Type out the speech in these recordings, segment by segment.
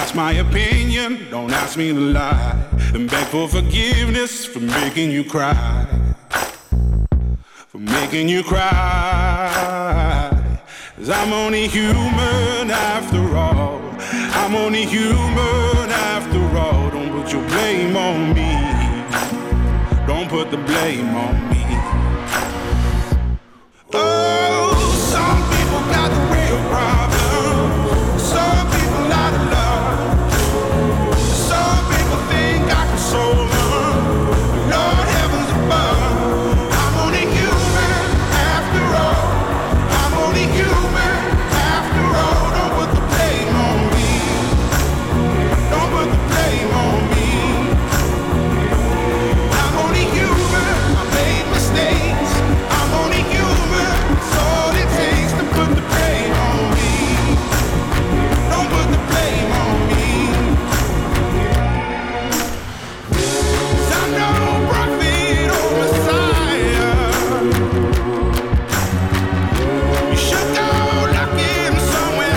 ask my opinion, don't ask me to lie, and beg for forgiveness for making you cry, for making you cry. 'Cause I'm only human after all, I'm only human after all. Don't put your blame on me, don't put the blame on me. Oh, some people got the real problem, some people out of love, some people think I can solve them, Lord heavens above. I'm only human after all, I'm only human after all. Don't put the blame on me, don't put the blame on me. I'm only human, I made mistakes, I'm only human, it's all it takes to put the blame on me. Don't put the blame on me. 'Cause I'm no prophet or Messiah. You should go looking somewhere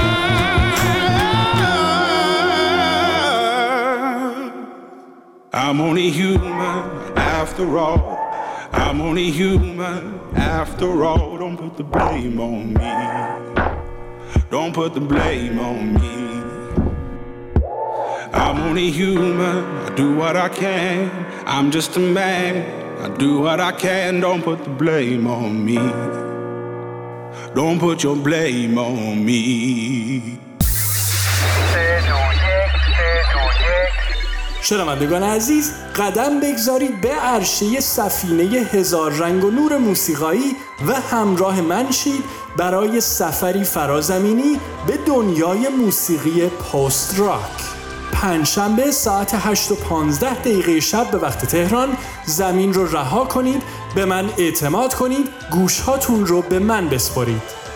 high. I'm only human after all, I'm only human after all. Don't put the blame on me, don't put the blame on me. I'm only human, I do what I can, I'm just a man, I do what I can. Don't put the blame on me, don't put your blame on me. شنوندگان عزیز، قدم بگذارید به عرشه سفینه هزار رنگ و نور موسیقایی و همراه من شید برای سفری فرازمینی به دنیای موسیقی پست راک. پنجشنبه ساعت 8:15 شب به وقت تهران زمین رو رها کنید، به من اعتماد کنید، گوشهاتون رو به من بسپارید.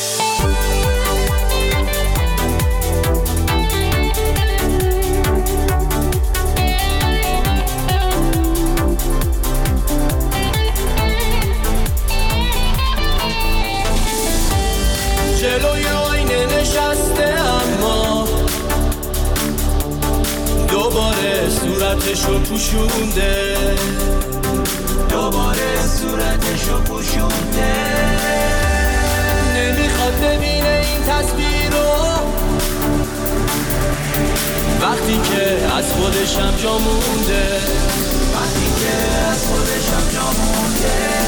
جلوی آینه نشسته اما دوباره صورتشو پوشونده، دوباره صورتشو پوشونده. نمیخواد ببینه این تصویر رو وقتی که از خودشم جا مونده، وقتی که از خودشم جا مونده.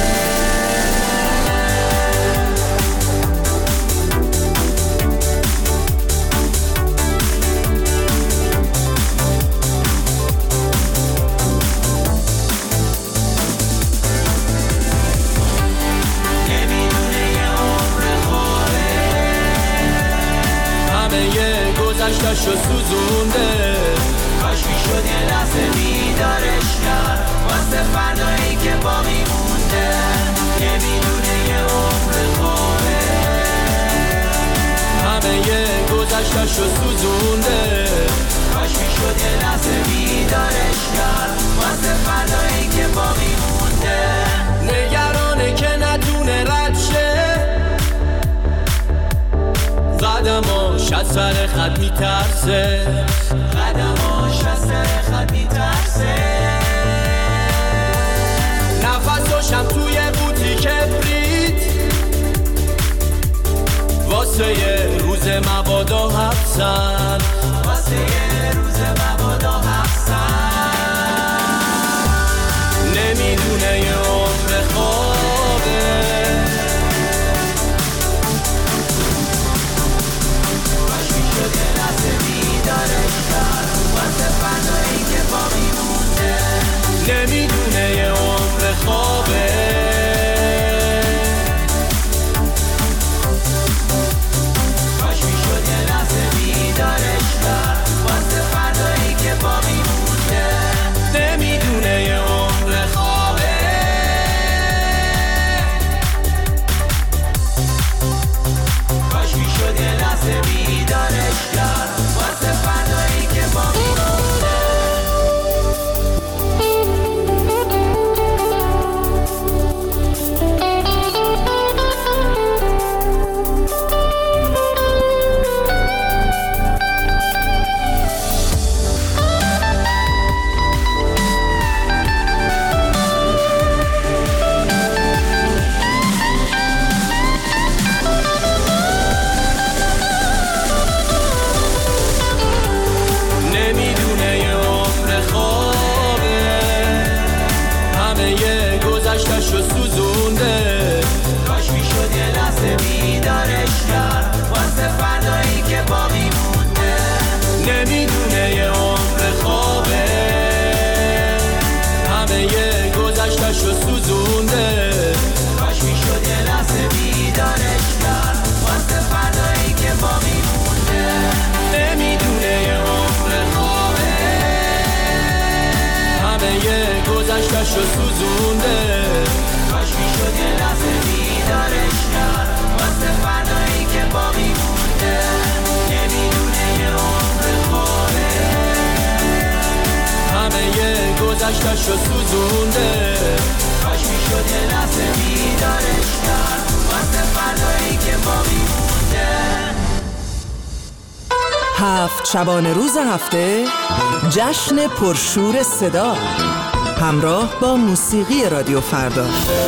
گذشتشو سوزونده، کاش میشد یه لحظه بیدارش کرد واسه فردایی که باقی مونده. نمیدونه یه عمر خوره، همه یه گذشتشو سوزونده، کاش میشد یه لحظه بیدارش کرد واسه فردایی که باقی مونده. نگرانه که نتونه رد شه، قدماش از سر خط میترسه، قدماش از سر خط میترسه. نفساشم توی قوطی کبریت واسه یه روز مبادا حبسن، واسه یه روز مبادا حبسن. نمیدونه یه عمر خوابه، نمیدونه یه عمر خوابه. کاش میشد یه لحظه بیدارش کرد واسه فردایی نمیدونه یه عمر خوابه، همه یه گذشتشو سوزونده. کاش میشد یه لحظه بیدارش کرد واسه فردایی که باقی مونده. نمیدونه یه عمر خوابه، همه یه گذشتشو سوزونده. کاش میشد یه لحظه بیدارش کرد واسه فردایی که باقی مونده. نمیدونه یه عمر خوابه، همه یه گذشتشو سوزونده. کاش میشد یه لحظه بیدارش کرد واسه فردایی که باقی مونده. 7 شبانه روز هفته جشن پرشور صدا همراه با موسیقی رادیو فردا.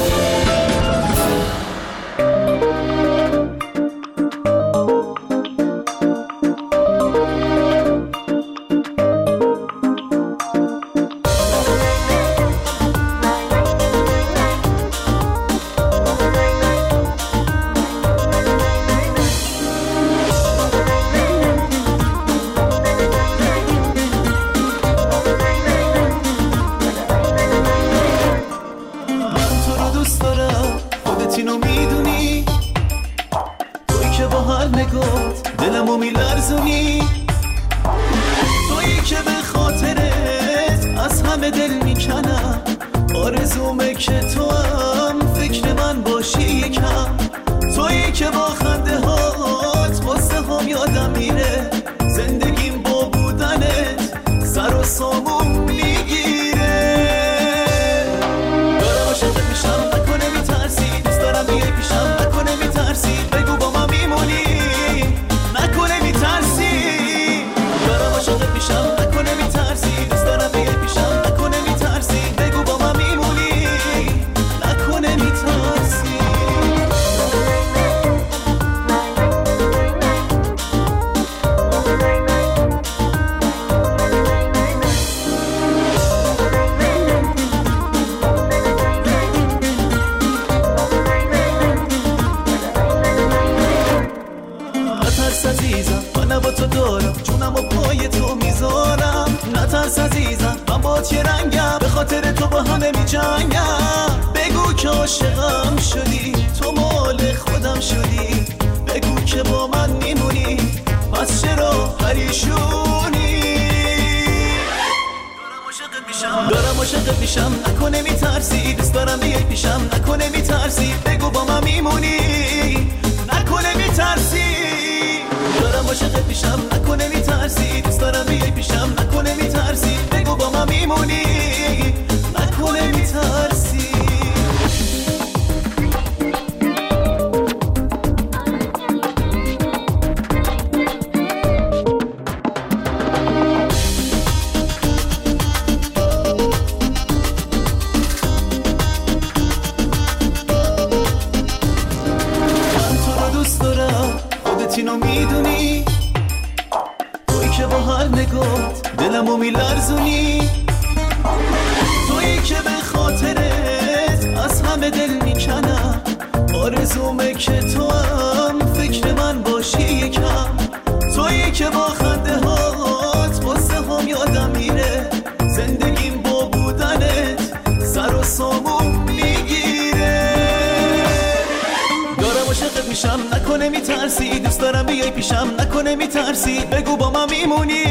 نکنه میترسی، دوست دارم بیای پیشم، نکنه میترسی، بگو با من میمونی،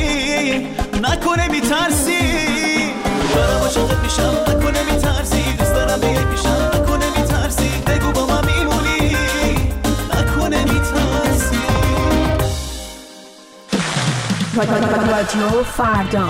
نکنه میترسی، دارم عاشقت میشم، نکنه میترسی، دوست دارم بیای پیشم، نکنه میترسی، بگو با من میمونی، نکنه میترسی. رادیو فردا.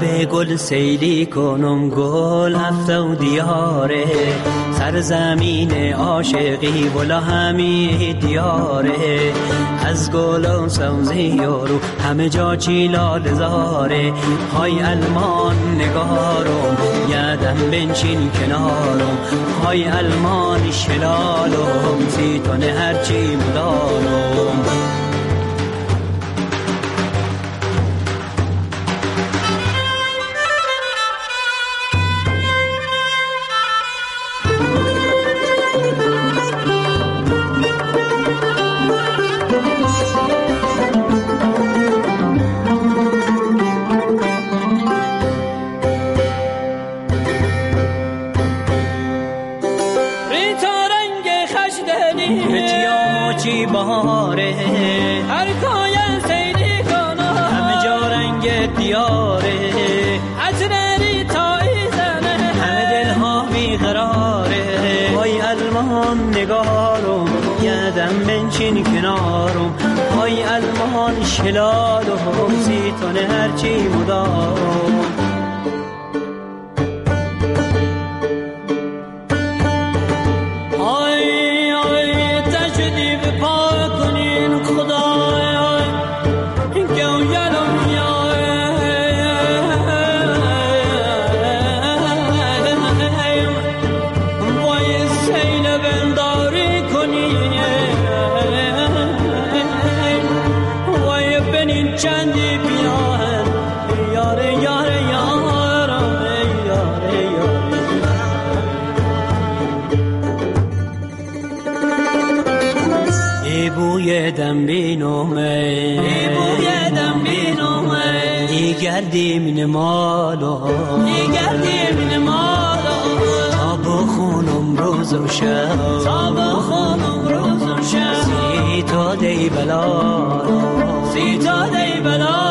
به گل سیلی کنم گل هفته و دیاره سرزمین عاشقی ولا همی دیاره از گل و سوزی یارو همه جا چیلال زاره های المان نگارم یادم بنشین کنارم های المان شلالم سیتونه هرچی مدارم بهاره هر کاین سیری کنم همه جا رنگ دیاره اجنری تا ایزنه همه دلها بیقراره های المان نگارم یادم بنشین کنارم های المان شلالم سیتونه هرچی مدارم دم بینومه بوی دم بینومه دیگردی من مالو دیگردی من مالو تا بخونم روز و شب تا بخونم روز و شب سی تا دی بلا سی تا دی بلا